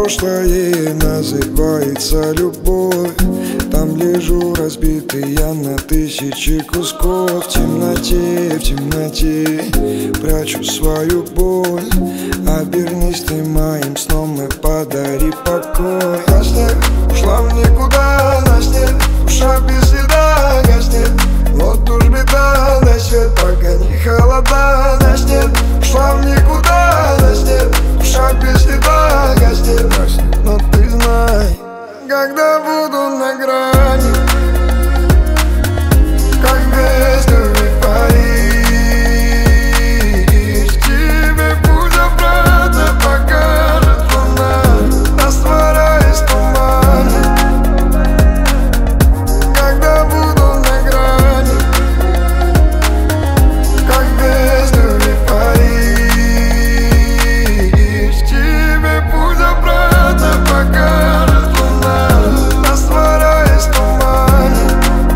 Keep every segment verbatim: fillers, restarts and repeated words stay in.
прошлое называется любовь. Там лежу разбитый я на тысячи кусков. В темноте, в темноте прячу свою боль. Обернись ты моим сном и подари покой. Гаснет, ушла в никуда, гаснет, душа без следа, гаснет. Вот уж беда, дай свет, пока не холода. Гаснет, ушла в никуда, гаснет, душа без следа, гаснет. Но ты знай, когда буду на грани, как без любви Париж, тебе путь обратно покажет луна, растворяясь в тумане. Когда буду на грани, как без любви Париж, тебе путь обратно покажет луна, растворяясь в тумане.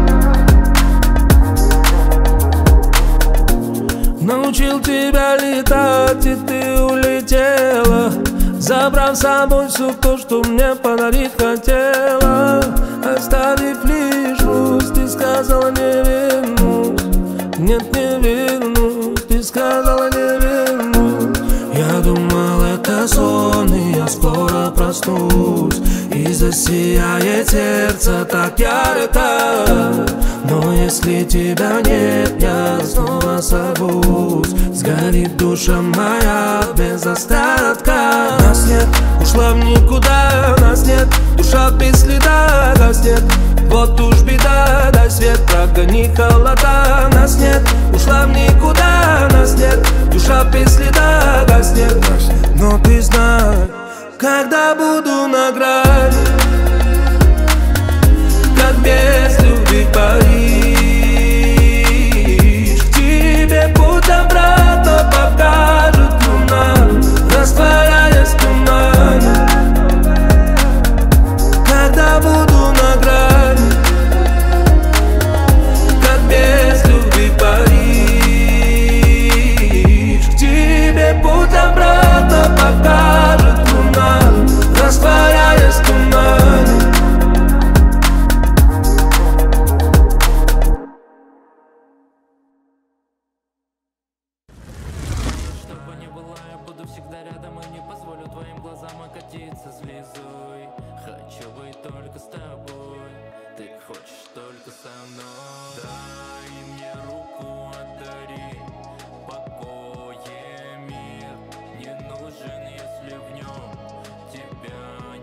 Научил тебя летать, и ты улетела, забрав с собой все то, что мне подарить хотела. Оставив лишь грусть, ты сказала не вернусь. Нет, не вернусь, ты сказала не вернусь. Я думал, это сон, и я скоро проснусь, и засияет сердце так ярко. Но если тебя нет, я снова сорвусь. Сгорит душа моя без остатка. Нас нет, ушла в никуда, нас нет, душа без следа, гаснет. Вот уж беда, дай свет, прогони холода. Нас нет, ушла в никуда, нас нет, душа без следа, гаснет. Но ты знай, когда буду на грани, как без любви Париж, тебе путь обратно покажет луна, растворяясь в тумане. Когда буду на грани, как без любви Париж, тебе путь обратно покажет луна, растворяясь в тумане. Чтобы не было, я буду всегда рядом и не позволю твоим глазам окатиться слезой. Хочу быть только с тобой, ты хочешь только со мной. Да.